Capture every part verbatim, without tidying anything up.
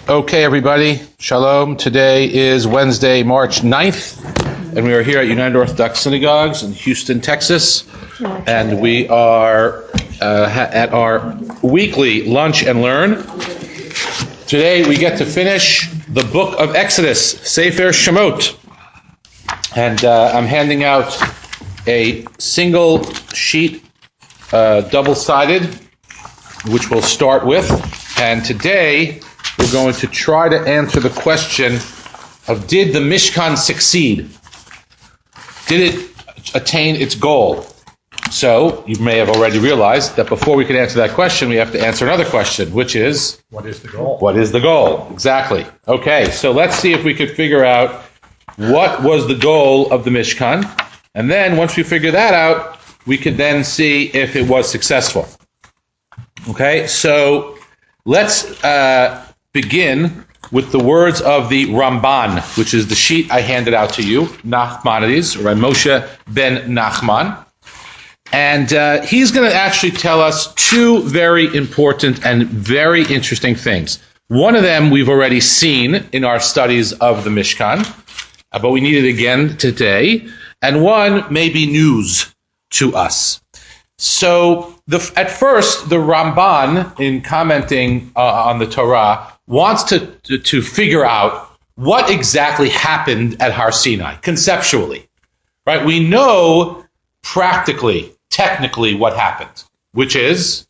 Okay, everybody. Shalom. Today is Wednesday, March ninth, and we are here at United Orthodox Synagogues in Houston, Texas, and we are uh, at our weekly Lunch and Learn. Today we get to finish the book of Exodus, Sefer Shemot, and uh, I'm handing out a single sheet, uh, double-sided, which we'll start with, and today we're going to try to answer the question of, did the Mishkan succeed? Did it attain its goal? So, you may have already realized that before we can answer that question, we have to answer another question, which is... What is the goal? What is the goal? Exactly. Okay, so let's see if we could figure out what was the goal of the Mishkan. And then, once we figure that out, we could then see if it was successful. Okay, so let's... Uh, begin with the words of the Ramban, which is the sheet I handed out to you, Nachmanides, or Moshe ben Nachman. And uh, he's going to actually tell us two very important and very interesting things. One of them we've already seen in our studies of the Mishkan, uh, but we need it again today. And one may be news to us. So the, at first, the Ramban, in commenting uh, on the Torah, wants to, to, to figure out what exactly happened at Har Sinai, conceptually. Right? We know practically, technically what happened, which is,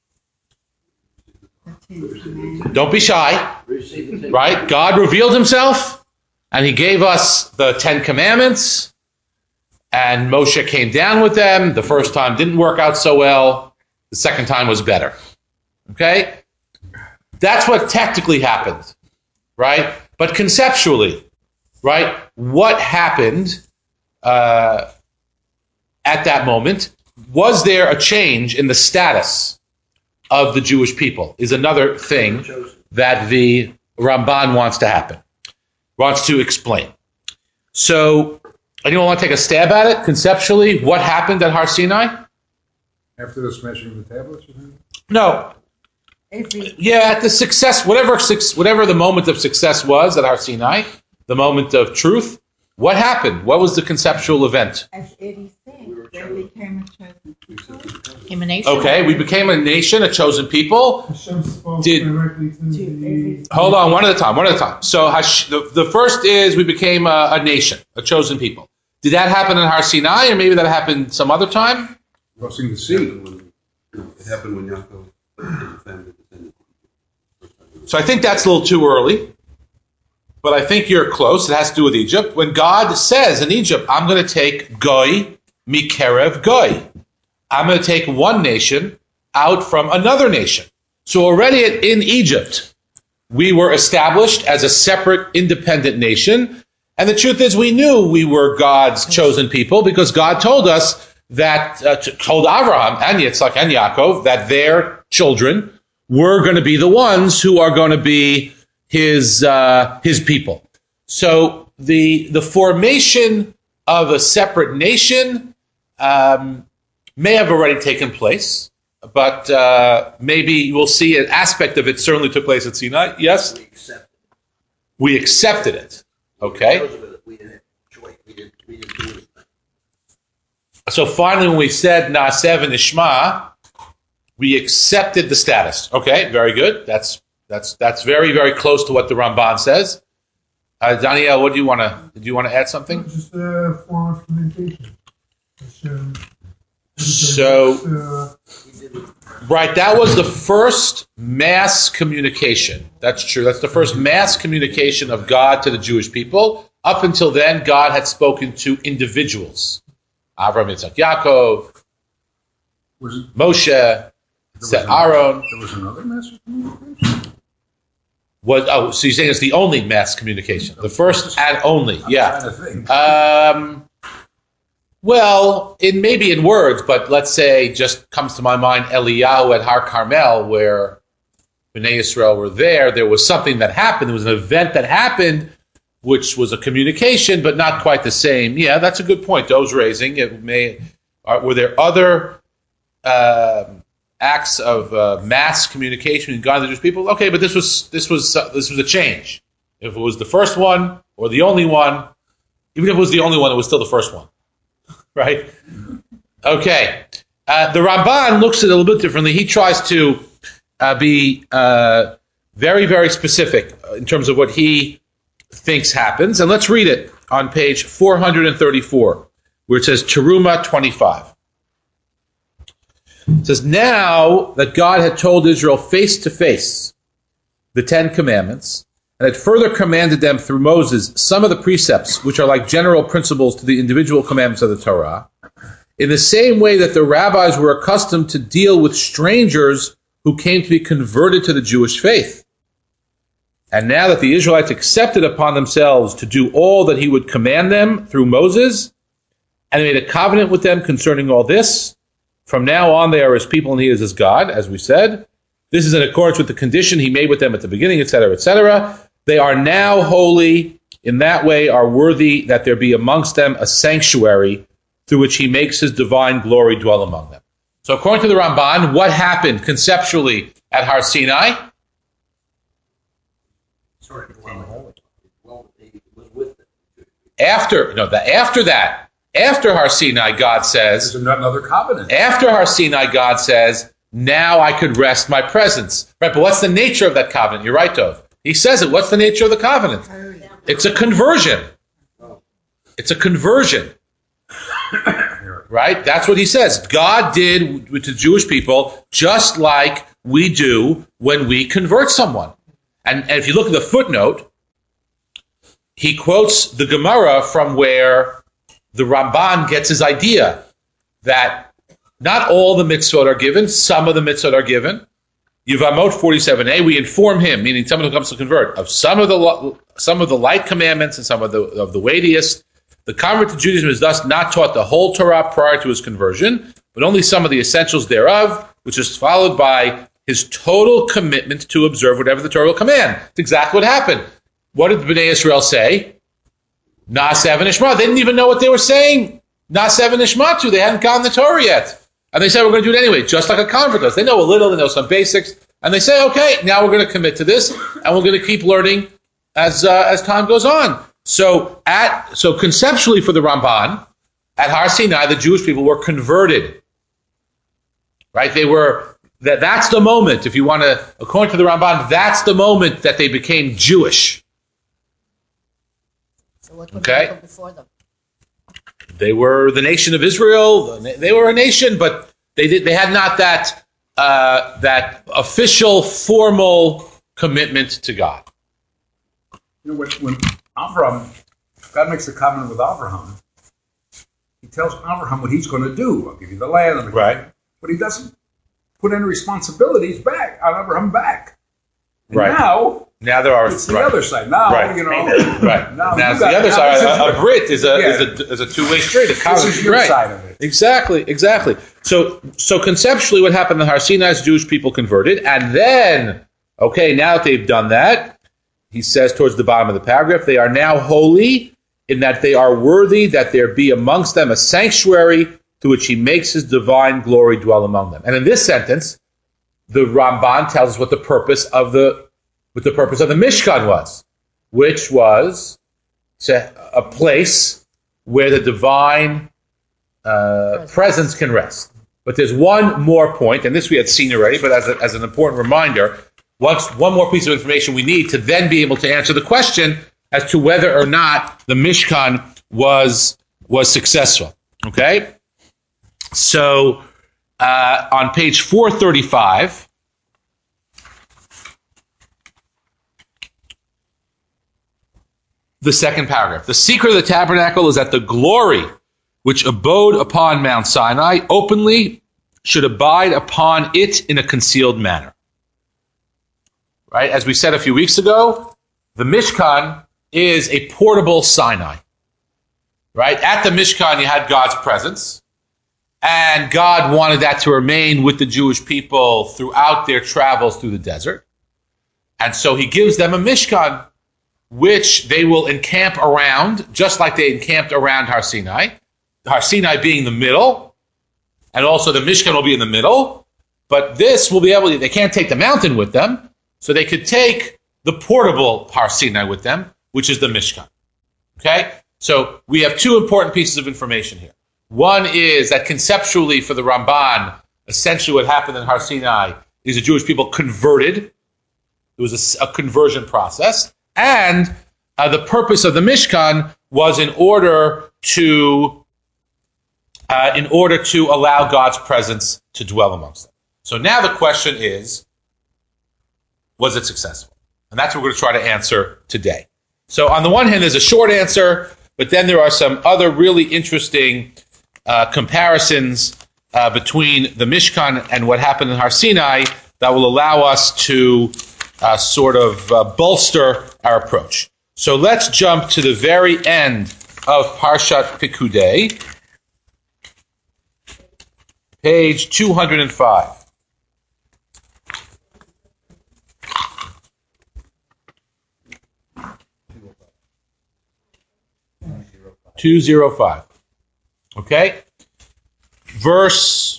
don't be shy, right? God revealed himself, and he gave us the Ten Commandments, and Moshe came down with them. The first time didn't work out so well. The second time was better. Okay? That's what technically happened, right? But conceptually, right, what happened uh, at that moment? Was there a change in the status of the Jewish people? Is another thing that the Ramban wants to happen, wants to explain. So, anyone want to take a stab at it? Conceptually, what happened at Har Sinai? After the smashing of the tablets, you think? No. Yeah, at the success, whatever whatever the moment of success was at Har Sinai, the moment of truth, what happened? What was the conceptual event? As Eddie said, we became a chosen people. Became a nation. Okay, we became a nation, a chosen people. Did hold on, one at a time, one at a time. So Hash, the, the first is we became a, a nation, a chosen people. Did that happen in Har Sinai, or maybe that happened some other time? Crossing the sea. It happened when Yaakov and the family descended. So I think that's a little too early, but I think you're close. It has to do with Egypt. When God says in Egypt, I'm going to take Goy mikerev Goy. I'm going to take one nation out from another nation. So already in Egypt, we were established as a separate, independent nation. And the truth is, we knew we were God's chosen people because God told us that, uh, told Abraham and Yitzchak and Yaakov that their children were going to be the ones who are going to be his uh, his people. So the the formation of a separate nation um, may have already taken place, but uh, maybe we'll see an aspect of it certainly took place at Sinai. Yes? We accepted it. We accepted it. Okay. We didn't have a choice. We didn't, we didn't do anything. So finally, when we said Na'aseh v'nishma, we accepted the status. Okay, very good. That's that's that's very very close to what the Ramban says. Uh, Daniel, what do you want to? Do you want to add something? Just a form of communication. Um, so, uh, right, that was the first mass communication. That's true. That's the first mass communication of God to the Jewish people. Up until then, God had spoken to individuals. Avraham, Yitzchak, Yaakov, Was it, Moshe, there was Set another- Aaron. There was another message communication? Was, oh, so you're saying it's the only mass communication. The first and only, I'm yeah. trying to think. Um, well, in maybe in words, but let's say just comes to my mind Eliyahu at Har Carmel, where Bnei Yisrael were there. There was something that happened. There was an event that happened, which was a communication, but not quite the same. Yeah, that's a good point. Doe's raising. It may. Are, were there other um acts of uh, mass communication between God and the Jewish people. Okay, but this was this was uh, this was a change. If it was the first one or the only one, even if it was the only one, it was still the first one, right? Okay. Uh, the Ramban looks at it a little bit differently. He tries to uh, be uh, very, very specific in terms of what he thinks happens. And let's read it on page four hundred thirty-four, where it says Teruma twenty-five. It says, now that God had told Israel face to face the Ten Commandments, and had further commanded them through Moses some of the precepts which are like general principles to the individual commandments of the Torah, in the same way that the rabbis were accustomed to deal with strangers who came to be converted to the Jewish faith. And now that the Israelites accepted upon themselves to do all that he would command them through Moses, and made a covenant with them concerning all this, from now on they are his people and he is his God, as we said. This is in accordance with the condition he made with them at the beginning, et cetera, et cetera. They are now holy, in that way are worthy that there be amongst them a sanctuary through which he makes his divine glory dwell among them. So according to the Ramban, what happened conceptually at Har Sinai? Sorry, well, Well, he was with them. After, no, the, after that, after Har Sinai, God says, there's another covenant. after Har Sinai, God says, now I could rest my presence. Right, but what's the nature of that covenant? You're right, Dov. He says it. What's the nature of the covenant? It's a conversion. It's a conversion. Right? That's what he says. God did with the Jewish people just like we do when we convert someone. And, and if you look at the footnote, he quotes the Gemara from where the Ramban gets his idea that not all the mitzvot are given, some of the mitzvot are given. Yevamot forty-seven a, we inform him, meaning someone who comes to convert, of some of the some of the light commandments and some of the of the weightiest. The convert to Judaism is thus not taught the whole Torah prior to his conversion, but only some of the essentials thereof, which is followed by his total commitment to observe whatever the Torah will command. It's exactly what happened. What did Bnei Israel say? Na'aseh v'nishma. They didn't even know what they were saying. Na'aseh v'nishma to. They hadn't gotten the Torah yet. And they said, we're going to do it anyway, just like a convert does. They know a little, they know some basics, and they say, okay, now we're going to commit to this, and we're going to keep learning as uh, as time goes on. So, at so conceptually for the Ramban, at Har Sinai, the Jewish people were converted. Right? They were, that, that's the moment, if you want to, according to the Ramban, that's the moment that they became Jewish. So what would Okay. happen before them? They were the nation of Israel. They were a nation, but they did. They had not that uh, that official, formal commitment to God. You know, when, when Abraham, God makes a covenant with Abraham, he tells Abraham what he's going to do. I'll give you the land. I'll Right. But he doesn't put any responsibilities back on Abraham back. And Right. now, Now there are it's the right. other side. Now, Right. you know. Right. Now, Now you it's got- the other now side. this is A, a your- Brit is a Yeah. is a is a two way street. A This covenant. is your Right. side of it. Exactly, exactly. So, so conceptually, what happened? The Har Sinai's Jewish people converted, and then, okay, now that they've done that, he says towards the bottom of the paragraph, they are now holy in that they are worthy that there be amongst them a sanctuary to which he makes his divine glory dwell among them. And in this sentence, the Ramban tells us what the purpose of the what the purpose of the Mishkan was, which was to, a place where the divine Uh, presence can rest. But there's one more point, and this we had seen already, but as, a, as an important reminder, once, one more piece of information we need to then be able to answer the question as to whether or not the Mishkan was was successful. Okay? So, uh, on page four thirty-five, the second paragraph. The secret of the tabernacle is that the glory which abode upon Mount Sinai openly should abide upon it in a concealed manner. Right? As we said a few weeks ago, the Mishkan is a portable Sinai. Right? At the Mishkan, you had God's presence, and God wanted that to remain with the Jewish people throughout their travels through the desert. And so he gives them a Mishkan, which they will encamp around, just like they encamped around Har Sinai. Har Sinai being the middle, and also the Mishkan will be in the middle, But this will be able to, they can't take the mountain with them, so they could take the portable Har Sinai with them, which is the Mishkan. Okay? So we have two important pieces of information here. One is that conceptually for the Ramban, essentially what happened in Har Sinai is the Jewish people converted. It was a, a conversion process. And uh, the purpose of the Mishkan was in order to uh, in order to allow God's presence to dwell amongst them. So now the question is, was it successful? And that's what we're going to try to answer today. So on the one hand, there's a short answer, but then there are some other really interesting uh, comparisons uh, between the Mishkan and what happened in Har Sinai that will allow us to uh, sort of uh, bolster our approach. So let's jump to the very end of Parshat Pikudei, page two hundred five. two oh five. Okay? Verse,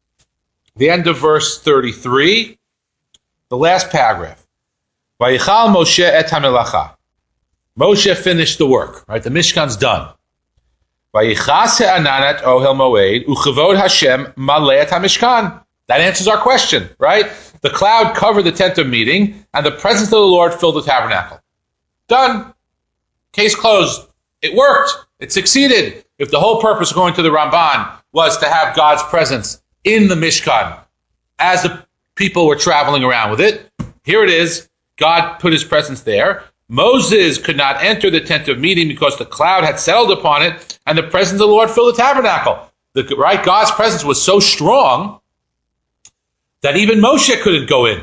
the end of verse thirty-three, the last paragraph. Vayichal Moshe et hamelacha. Moshe finished the work, right? The Mishkan's done. Vayichas ha'anan et ohel moed uchavod Hashem malei et hamishkan. That answers our question, right? The cloud covered the tent of meeting, and the presence of the Lord filled the tabernacle. Done. Case closed. It worked. It succeeded. If the whole purpose, according to the Ramban, was to have God's presence in the Mishkan as the people were traveling around with it, here it is. God put his presence there. Moses could not enter the tent of meeting because the cloud had settled upon it, and the presence of the Lord filled the tabernacle. The, right? God's presence was so strong that even Moshe couldn't go in.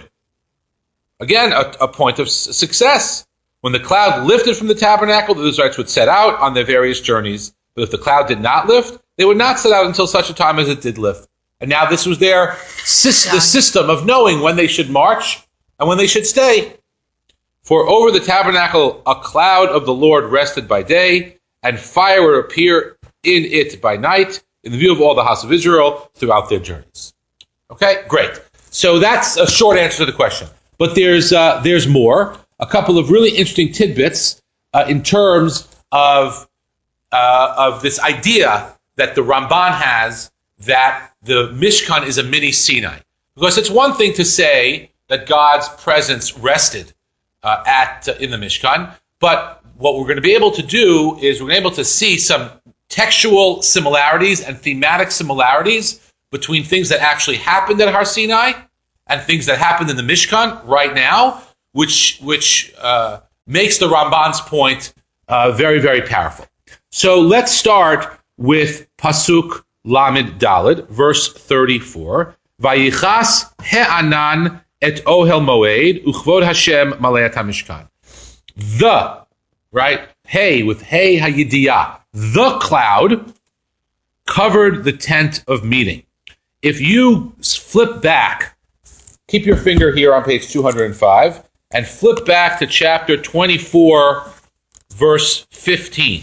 Again, a, a point of s- success. When the cloud lifted from the tabernacle, the Israelites would set out on their various journeys. But if the cloud did not lift, they would not set out until such a time as it did lift. And now this was their sy- the system of knowing when they should march and when they should stay. For over the tabernacle a cloud of the Lord rested by day, and fire would appear in it by night, in the view of all the house of Israel throughout their journeys. Okay, great. So that's a short answer to the question. But there's uh, there's more. A couple of really interesting tidbits uh, in terms of uh, of this idea that the Ramban has that the Mishkan is a mini Sinai. Because it's one thing to say that God's presence rested uh, at uh, in the Mishkan, but what we're going to be able to do is we're able to see some textual similarities and thematic similarities between things that actually happened at Har Sinai and things that happened in the Mishkan right now, which which uh, makes the Ramban's point uh, very, very powerful. So let's start with Pasuk Lamed Daled, verse thirty-four. Vayichas he'anan et ohel moed uchvod Hashem malei hamishkan. The, right? Hey, with hey hayidiyah. The cloud covered the tent of meeting. If you flip back, keep your finger here on page two hundred five, and flip back to chapter twenty-four, verse fifteen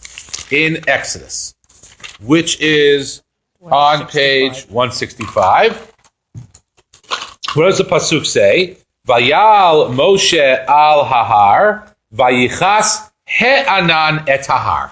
in Exodus, which is on page one sixty-five. What does the pasuk say? Vayal Moshe al hahar, vayichas he'anan et hahar.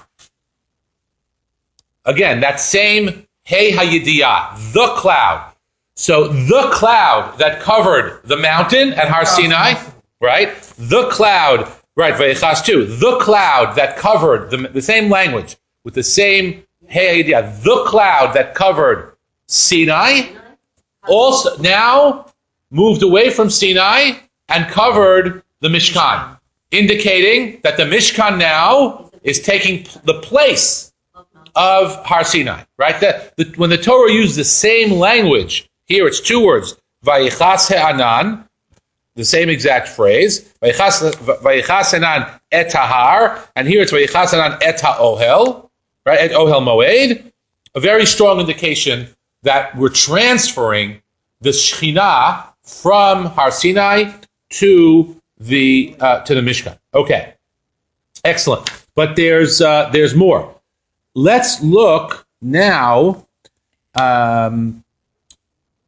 Again, that same hey hayidiyah, the cloud. So the cloud that covered the mountain at Har Sinai, right? The cloud, right, Vayichas too. The cloud that covered, the, the same language, with the same hey hayidiyah, the cloud that covered Sinai, also now moved away from Sinai and covered the Mishkan, indicating that the Mishkan now is taking the place of Har Sinai, right? The, the, when the Torah used the same language, here it's two words, Vayichas he'anan, the same exact phrase, Vayichas he'anan et hahar, and here it's Vayichas he'anan et ha'ohel, right? Et ohel moed, a very strong indication that we're transferring the Shekhinah from Har Sinai to the uh, to the Mishkan. Okay, excellent. But there's uh, there's more. Let's look now um,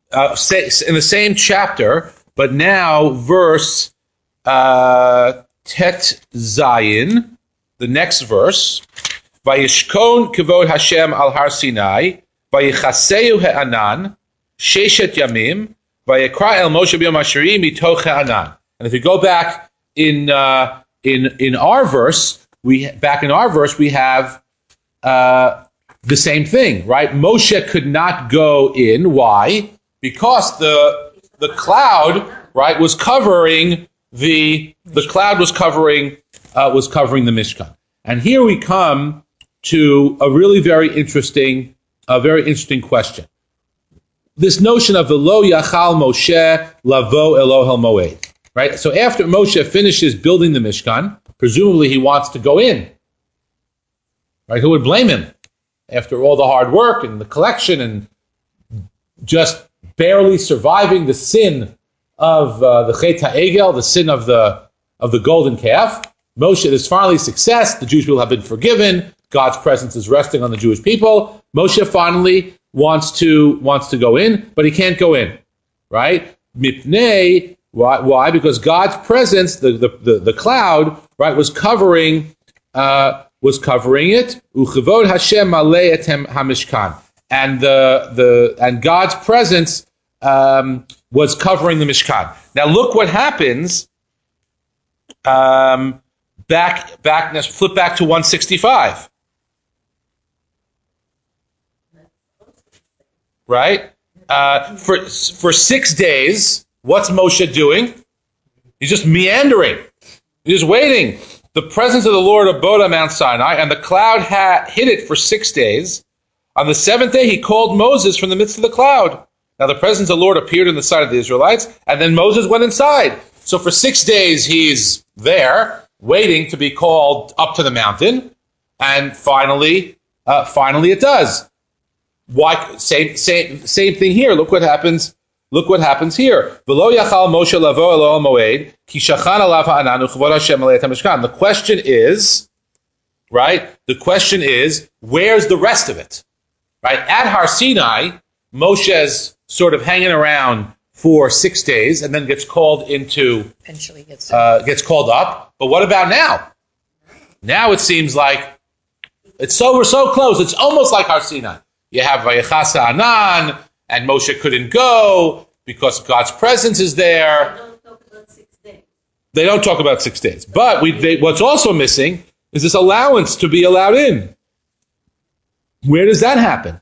uh, in the same chapter, but now verse uh, Tet Zayin, the next verse. Vayishkon kavod Hashem al Har Sinai, vayichaseu he'anan, sheshet yamim, vayikra el Moshe b'yom hashiri mitoch he'anan. And if you go back in uh, in in our verse, we back in our verse we have uh, the same thing, right? Moshe could not go in. Why? Because the the cloud, right, was covering the the cloud was covering uh, was covering the Mishkan. And here we come to a really very interesting, a very interesting question. This notion of the lo yachal Moshe lavo Elohel Moed, right? So after Moshe finishes building the Mishkan, presumably he wants to go in, right? Who would blame him after all the hard work and the collection and just barely surviving the sin of uh, the Chet HaEgel, the sin of the of the golden calf? Moshe is finally success. The Jewish people have been forgiven. God's presence is resting on the Jewish people. Moshe finally wants to wants to go in, but he can't go in, right? Mipnei, why? Why? Because God's presence, the the, the, the cloud, right, was covering uh, was covering it. Uchevod Hashem malei et hamishkan, and the the and God's presence um, was covering the Mishkan. Now look what happens. Um, back back. Let's flip back to one sixty-five. Right? Uh, for for six days, what's Moshe doing? He's just meandering. He's just waiting. The presence of the Lord abode on Mount Sinai, and the cloud had hid it for six days. On the seventh day, he called Moses from the midst of the cloud. Now the presence of the Lord appeared in the sight of the Israelites, and then Moses went inside. So for six days, he's there, waiting to be called up to the mountain, and finally, uh, finally it does. Why? Same, same, same thing here. Look what happens. Look what happens here. V'lo yachal Moshe lavo Elohel Moed ki shachan alav ha'anan uchvod Hashem alei et hamishkan. The question is, right? The question is, where's the rest of it? Right? At Har Sinai, Moshe's sort of hanging around for six days and then gets called into, eventually gets uh, gets called up. But what about now? Now it seems like it's so we're so close. It's almost like Har Sinai. You have Vayichas Anan, and Moshe couldn't go because God's presence is there. They don't talk about six days. They don't talk about six days. But we, they, what's also missing is this allowance to be allowed in. Where does that happen?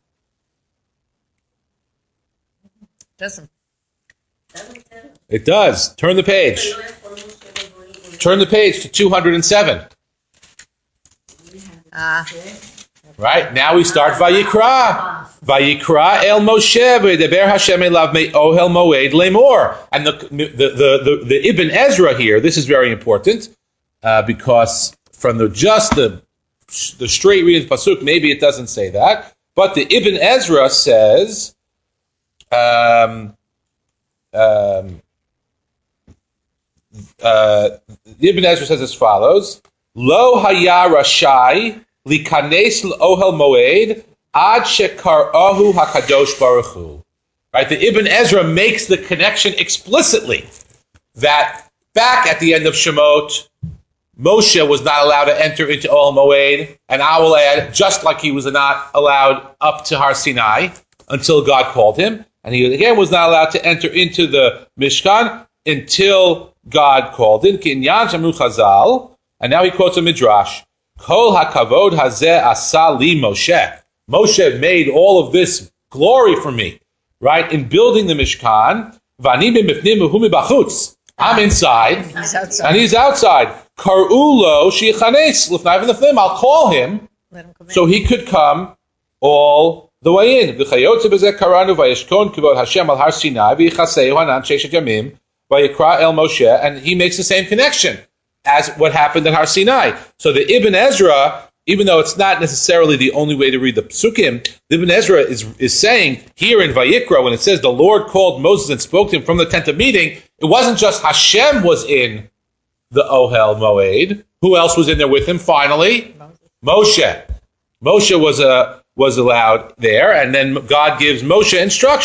doesn't. It does. Turn the page. Turn the page to two hundred seven. Ah. Right? Now we start Vayikra. Vayikra el Moshe v'yedaber Hashem elav me'ohel moed lemor. And the, the, the, the, the Ibn Ezra here, this is very important, uh, because from the just the, the straight reading pasuk, maybe it doesn't say that, but the Ibn Ezra says, um, um, uh, Ibn Ezra says as follows, Lo haya rashai likanes l'ohel moed ad shekarahu hakadosh baruch hu. Right, the Ibn Ezra makes the connection explicitly that back at the end of Shemot, Moshe was not allowed to enter into Ohel Moed, and I will add, just like he was not allowed up to Har Sinai until God called him, and he again was not allowed to enter into the Mishkan until God called him. Kinyan Shamru Chazal, and now he quotes a midrash. Kol hakavod hazeh asa li Moshe. Moshe made all of this glory for me, right? In building the Mishkan, v'ani b'mifnim v'hu mibachutz. I'm inside, He's outside. and he's outside. Kar'ulo shichanes l'fnai v'nefnim. I'll call him Let him come in. so he could come all the way in. V'chayotze b'zeh karanu v'yeshkon kivod Hashem al Har Sinai v'yichaseu hanan sheshet yamim v'yikra el Moshe, and he makes the same connection as what happened at Har Sinai. So the Ibn Ezra, even though it's not necessarily the only way to read the Psukim, the Ibn Ezra is, is saying here in Vayikra, when it says the Lord called Moses and spoke to him from the tent of meeting, it wasn't just Hashem was in the Ohel Moed. Who else was in there with him finally? Moshe. Moshe was uh, was allowed there, and then God gives Moshe instructions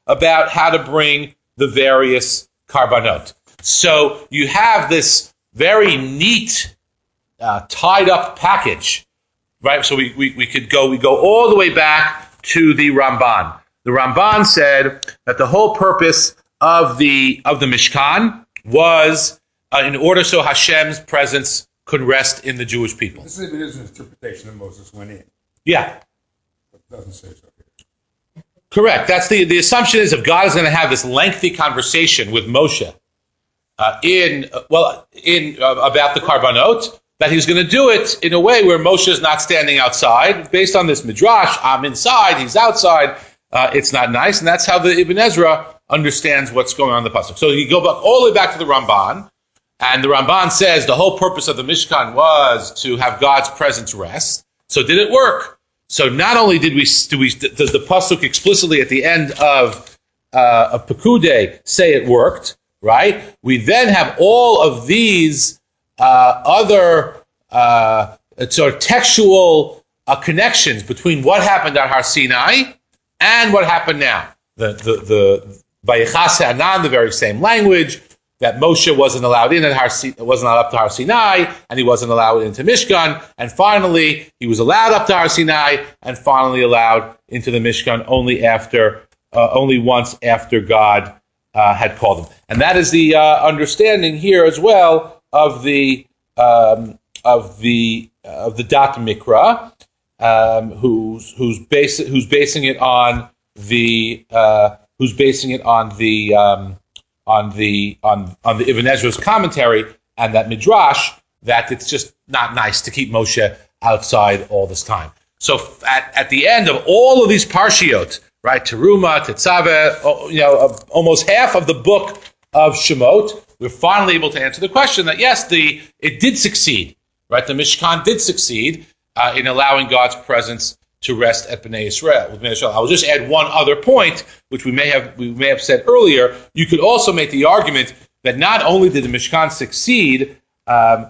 about how to bring the various karbanot. So you have this very neat, uh, tied up package, right? So we, we, we could go, we go all the way back to the Ramban. The Ramban said that the whole purpose of the, of the Mishkan was uh, in order so Hashem's presence could rest in the Jewish people. This is his interpretation of Moses went in. Yeah. It doesn't say so here. Correct. That's the, the assumption is if God is going to have this lengthy conversation with Moshe uh, in, uh, well, in, uh, about the Karbanot, that he's going to do it in a way where Moshe is not standing outside. Based on this midrash, I'm inside, he's outside. Uh, it's not nice, and that's how the Ibn Ezra understands what's going on in the pasuk. So you go back all the way back to the Ramban, and the Ramban says the whole purpose of the Mishkan was to have God's presence rest. So did it work? So not only did we do we does the pasuk explicitly at the end of uh, of Pekudei say it worked, right? We then have all of these uh, other uh, sort of textual uh, connections between what happened at Har Sinai and what happened now. The the the Vayichas Ha'anan, the very same language, that Moshe wasn't allowed in at Har wasn't allowed up to Har Sinai, and he wasn't allowed into Mishkan, and finally he was allowed up to Har Sinai, and finally allowed into the Mishkan only after uh, only once after God uh, had called him. And that is the uh, understanding here as well of the um, of the uh, of the Dat Mikra, um, who's who's base, who's basing it on the uh, who's basing it on the um, on the on on the Ibn Ezra's commentary and that midrash that it's just not nice to keep Moshe outside all this time. So at, at the end of all of these parshiot, right, Teruma, Tetzaveh, you know, almost half of the book of Shemot, we're finally able to answer the question that yes, the it did succeed, right? The Mishkan did succeed uh, in allowing God's presence to rest at Bnei Yisrael. With Bnei Yisrael, I'll just add one other point, which we may have we may have said earlier. You could also make the argument that not only did the Mishkan succeed, um,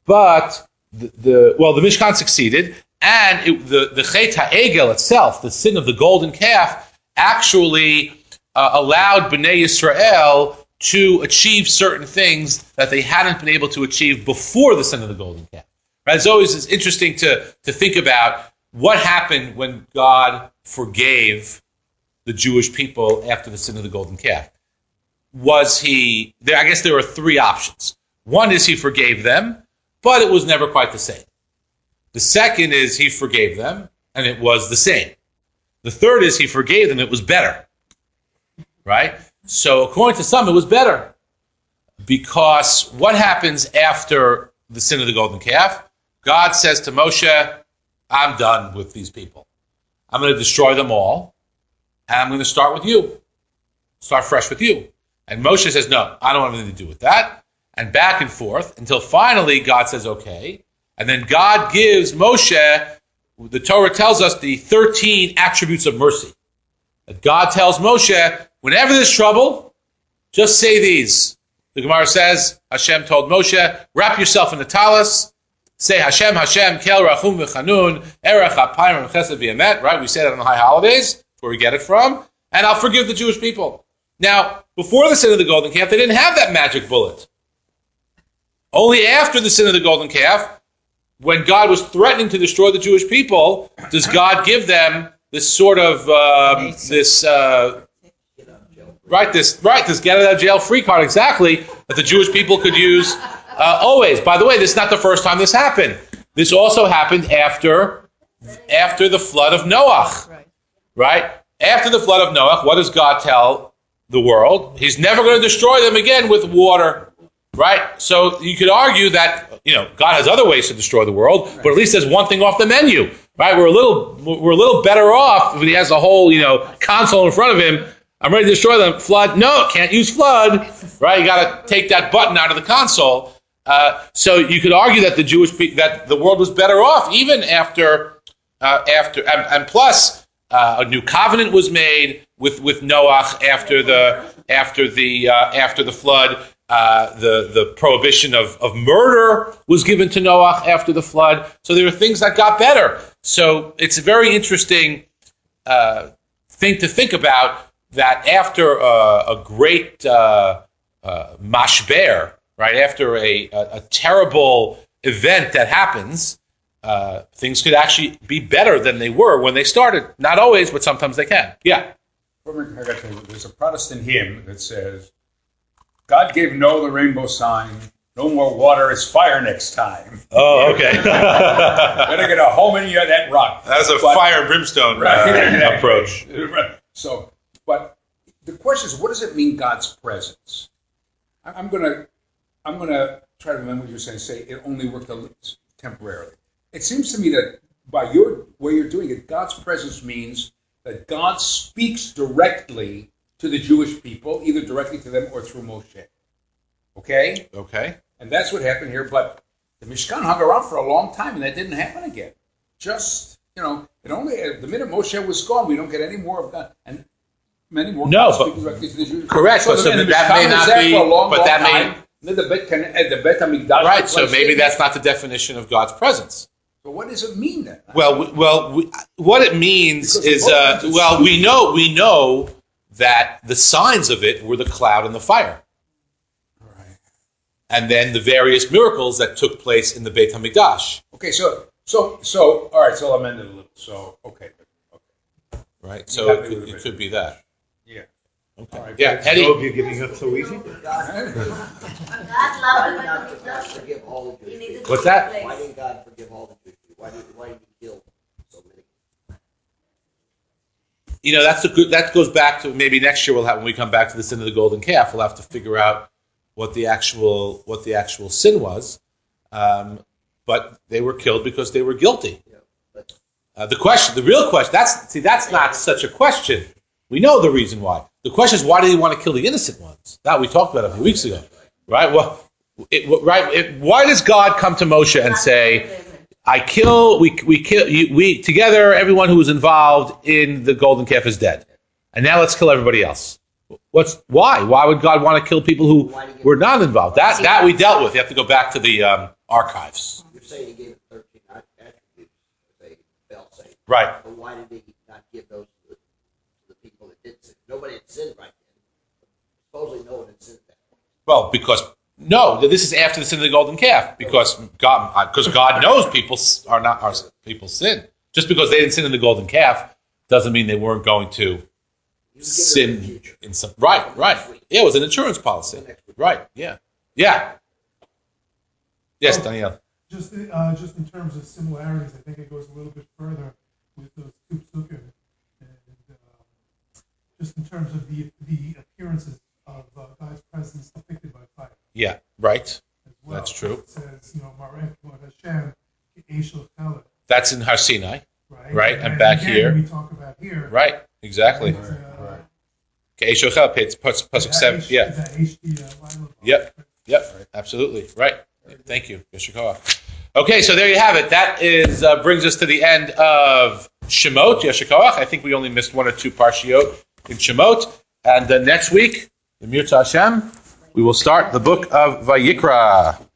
but the, the well, the Mishkan succeeded, and it, the the Chet HaEgel itself, the sin of the golden calf, actually uh, allowed Bnei Yisrael to achieve certain things that they hadn't been able to achieve before the sin of the golden calf. Right? It's always it's interesting to to think about what happened when God forgave the Jewish people after the sin of the golden calf. Was he there? I guess there were three options. One is he forgave them, but it was never quite the same. The second is he forgave them, and it was the same. The third is he forgave them, it was better. Right? So according to some, it was better. Because what happens after the sin of the golden calf? God says to Moshe, I'm done with these people. I'm going to destroy them all, and I'm going to start with you. Start fresh with you. And Moshe says, no, I don't want anything to do with that. And back and forth until finally God says, okay. And then God gives Moshe, the Torah tells us, the thirteen attributes of mercy. That God tells Moshe, whenever there's trouble, just say these. The Gemara says, Hashem told Moshe, wrap yourself in the talis, say Hashem, Hashem, Kel Rachum V'Chanun, Erech HaPayim Chesed V'Emet, right? We say that on the high holidays, that's where we get it from. And I'll forgive the Jewish people. Now, before the sin of the golden calf, they didn't have that magic bullet. Only after the sin of the golden calf, when God was threatening to destroy the Jewish people, does God give them this sort of, uh, this, uh, right, this, right, this get out of jail free card, exactly, that the Jewish people could use Uh, always. By the way, this is not the first time this happened. This also happened after after the flood of Noach. Right. Right? After the flood of Noach, what does God tell the world? He's never going to destroy them again with water. Right? So you could argue that, you know, God has other ways to destroy the world, but at least there's one thing off the menu. Right? We're a little we're a little better off if he has a whole, you know, console in front of him. I'm ready to destroy them. Flood? No, can't use flood. Right? You got to take that button out of the console. Uh, so you could argue that the Jewish pe- that the world was better off even after uh, after and, and plus uh, a new covenant was made with, with Noach after the after the uh, after the flood. Uh, the the prohibition of, of murder was given to Noach after the flood. So there are things that got better. So it's a very interesting uh, thing to think about. that after uh, a great uh, uh, mashber, right, after a, a, a terrible event that happens, uh, things could actually be better than they were when they started. Not always, but sometimes they can. Yeah. There's a Protestant hymn that says, God gave Noah the rainbow sign, no more water, it's fire next time. Oh, okay. Better get a home in you that rock. That's a But- fire and brimstone Right, uh, exactly. approach. Right. So, but the question is, what does it mean, God's presence? I- I'm gonna, I'm gonna try to remember what you're saying. Say it only worked a little temporarily. It seems to me that by your way you're doing it, God's presence means that God speaks directly to the Jewish people, either directly to them or through Moshe. Okay, Okay. and that's what happened here. But the Mishkan hung around for a long time, and that didn't happen again. Just you know, it only the minute Moshe was gone, we don't get any more of God and many more. No, God but- speaking directly to the Jews. Correct, So but the, so and the that Mishkan may was not there be- for a long, but long that may- time. Then the Bet can uh, the Bet Hamikdash. Right, so replaced maybe it. that's not the definition of God's presence. But what does it mean then? Well, we, well, we, what it means Because is, both uh, times well, it's- we know we know that the signs of it were the cloud and the fire, Right. and then the various miracles that took place in the Beit Hamikdash. Okay, so so so all right. So I'll amend it a little. So okay, okay, Right, You so have it to could, do it it. could be that. yeah. Okay. All right, Yeah, but- Eddie. you're giving up so easy? Why did not God forgive all the Jewish people? What's that? Why didn't God forgive all the Jewish people? Why did, why did he kill so many? You know, that's a good. That goes back to maybe next year we'll have when we come back to the sin of the golden calf. We'll have to figure out what the actual what the actual sin was. Um, but they were killed because they were guilty. You know, but Uh, the question, the real question, that's see, that's not such a question. We know the reason why. The question is, why did he want to kill the innocent ones? That we talked about a few weeks ago, right? Well, it, right. It, why does God come to Moshe and say, "I kill, we we kill, you, we together, everyone who was involved in the golden calf is dead, and now let's kill everybody else"? What's why? Why would God want to kill people who were not involved? That that we dealt with. You have to go back to the um, archives, you're saying he gave it thirteen attributes, as they felt saying. right? But why did he not give those to the, to the people that did sin? Nobody had sinned right then. Supposedly no one had sinned at that point. Well, because no, this is after the sin of the golden calf. Because God, because God knows people s- are not are people sin. Just because they didn't sin in the golden calf doesn't mean they weren't going to He was giving them the sin future. in some. Right, right. Yeah, it was an insurance policy. Right. Yeah. Yeah. Yes, Danielle. Just, uh, just in terms of similarities, I think it goes a little bit further with those two psukim, and um, just in terms of the the appearances of uh, God's presence depicted by fire Yeah. Right. as well. That's true. It says, you know, Marek Vod Hashem Eshel Chelet, That's in Har Sinai. right? Right, and then back again, here. We talk about here. Right. Exactly. It's, uh, Ke'eshochel, pasuk seven. that Yeah. H- that H D, uh, Lila Yep. Yep, absolutely. Right. Thank you. Yeshua Koach. Okay, so there you have it. That is uh, brings us to the end of Shemot, Yeshua Koach. I think we only missed one or two parshiot in Shemot. And uh, next week, in Mirza Hashem, we will start the book of Vayikra.